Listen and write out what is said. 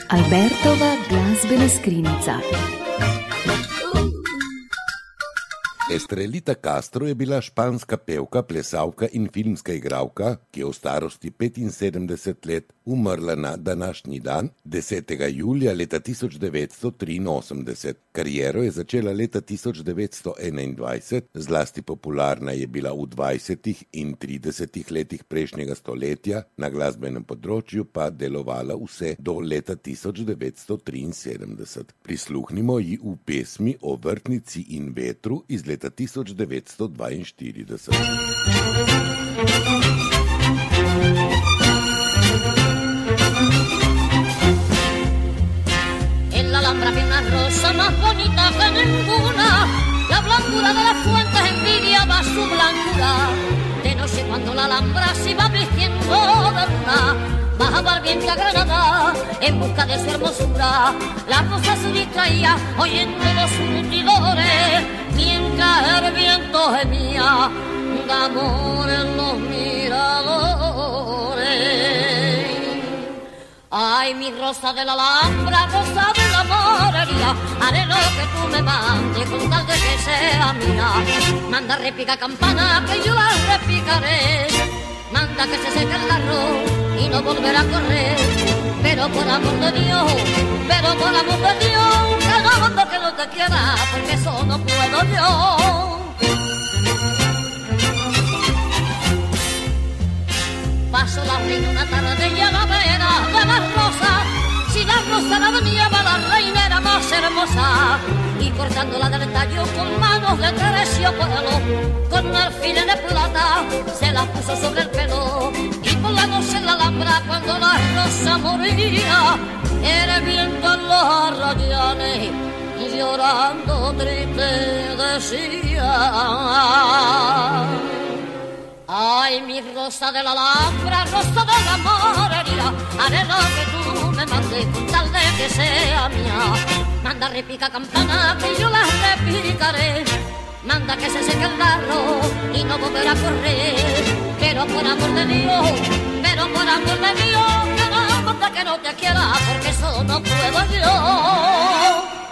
Albertova glazbena skrinjica. Estrelita Castro je bila španska pevka, plesavka in filmska igralka, ki je v starosti 75 let umrla na današnji dan, 10. julija leta 1983. Kariero je začela leta 1921, zlasti popularna je bila v 20. in 30. letih prejšnjega stoletja, na glasbenem področju pa delovala vse do leta 1973. Prisluhnimo ji v pesmi o vrtnici in vetru iz leta 1942. En la Alhambra vi una rosa más bonita que ninguna, la blancura de las fuentes envidiaba su blancura. De noche cuando la Alhambra se iba vistiendo de luna, bajaba el viento a Granada en busca de su hermosura. La rosa se distraía oyendo los surtidores, mientras el viento gemía de amor en los miradores. Ay, mi rosa de la Alhambra, rosa de la morería, haré lo que tú me mandes con tal de que sea mía. Manda repica campana que yo la repicaré, manda que se seque el arroz y no volverá a correr. Pero por amor de Dios, pero por amor de Dios, que no te quiera, porque eso no puedo yo. Pasó la reina una tarde y a la vera de las rosas, si la rosa la veníaba la reina era más hermosa, y cortándola del tallo con manos de terciopelo, con alfiles de plata se la puso sobre el pelo, y por la noche en la Alhambra cuando la rosa moría, el viento en los arrayanes llorando triste decía: ay, mi rosa de la Alhambra, rosa de la morería, haré lo que tú me mandes con tal de que sea mía. Manda repica campana que yo la repicaré, manda que se seque el arroz y no volverá a correr. Pero por amor de Dios, pero por amor de Dios, que no te quiera, porque eso no puedo yo.